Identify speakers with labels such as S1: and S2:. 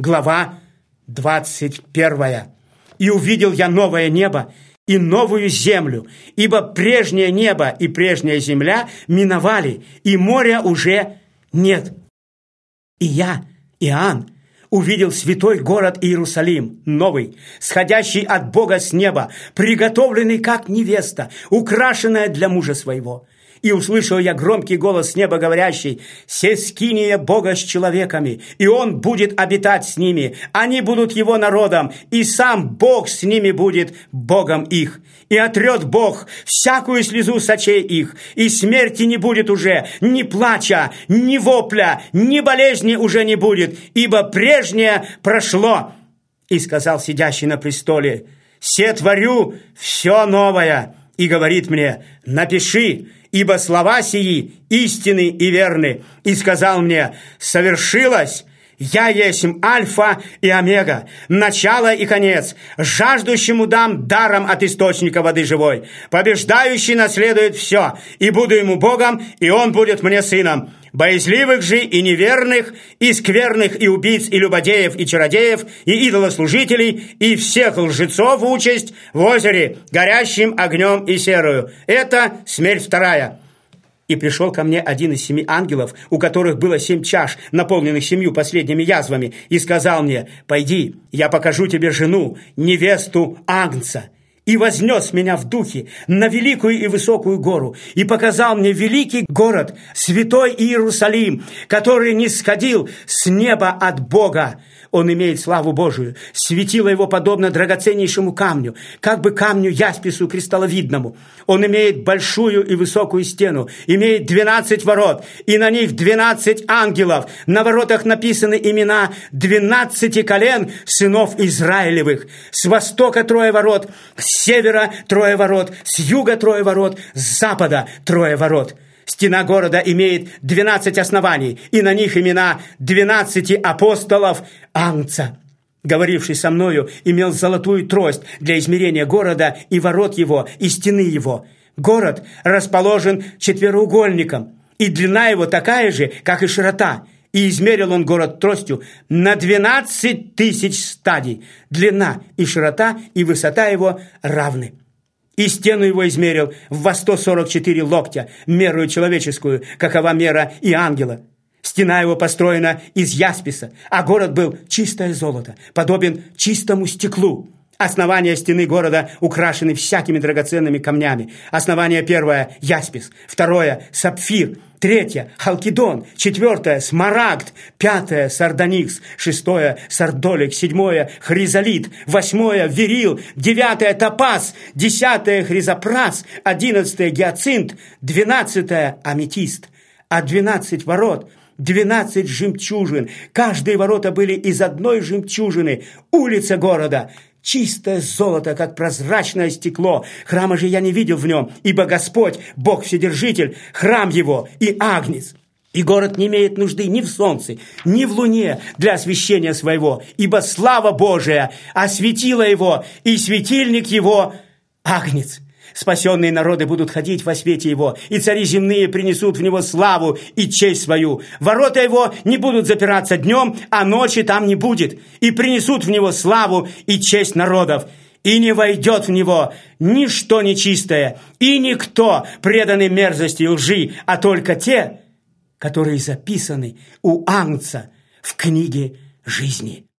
S1: Глава 21. «И увидел я новое небо и новую землю, ибо прежнее небо и прежняя земля миновали, и моря уже нет. И я, Иоанн, увидел святой город Иерусалим, новый, сходящий от Бога с неба, приготовленный как невеста, украшенная для мужа своего. И услышал я громкий голос с неба, говорящий: «Се скиния Бога с человеками, и Он будет обитать с ними, они будут Его народом, и сам Бог с ними будет Богом их. И отрет Бог всякую слезу с очей их, и смерти не будет уже, ни плача, ни вопля, ни болезни уже не будет, ибо прежнее прошло». И сказал сидящий на престоле: «Се творю все новое». И говорит мне: «Напиши, ибо слова сии истинны и верны». И сказал мне: «Совершилось. Я есть Альфа и Омега, начало и конец. Жаждущему дам даром от источника воды живой. Побеждающий наследует все, и буду ему Богом, и он будет мне сыном. Боязливых же и неверных, и скверных, и убийц, и любодеев, и чародеев, и идолослужителей, и всех лжецов участь в озере, горящим огнем и серою. Это смерть вторая». И пришел ко мне один из 7 ангелов, у которых было 7 чаш, наполненных 7 последними язвами, и сказал мне: «Пойди, я покажу тебе жену, невесту Агнца». И вознес меня в духе на великую и высокую гору, и показал мне великий город, святой Иерусалим, который нисходил с неба от Бога. Он имеет славу Божию, светило его подобно драгоценнейшему камню, как бы камню яспису кристалловидному. Он имеет большую и высокую стену, имеет 12 ворот, и на них 12 ангелов. На воротах написаны имена 12 колен сынов Израилевых. С востока 3 ворот, с севера 3 ворот, с юга 3 ворот, с запада 3 ворот. Стена города имеет 12 оснований, и на них имена 12 апостолов Агнца. Говоривший со мною имел золотую трость для измерения города и ворот его, и стены его. Город расположен четвероугольником, и длина его такая же, как и широта. И измерил он город тростью на 12 000 стадий. Длина и широта и высота его равны. И стену его измерил во 144 локтя, меру человеческую, какова мера и ангела. Стена его построена из ясписа, а город был чистое золото, подобен чистому стеклу. Основания стены города украшены всякими драгоценными камнями. Основание первое – яспис, второе – сапфир, третье – халкидон, четвертое – смарагд, пятое – сардоникс, шестое – сардолик, седьмое – хризолит, восьмое – верил, девятое – топаз, десятое – хризопрас, 11-е – гиацинт, 12-е – аметист. А 12 ворот – 12 жемчужин. Каждые ворота были из одной жемчужины. Улица города – чистое золото, как прозрачное стекло. Храма же я не видел в нем, ибо Господь, Бог Вседержитель, храм его и Агнец. И город не имеет нужды ни в солнце, ни в луне для освещения своего, ибо слава Божия осветила его, и светильник его Агнец. Спасенные народы будут ходить во свете его, и цари земные принесут в него славу и честь свою. Ворота его не будут запираться днем, а ночи там не будет, и принесут в него славу и честь народов. И не войдет в него ничто нечистое, и никто, преданный мерзости и лжи, а только те, которые записаны у Агнца в книге жизни».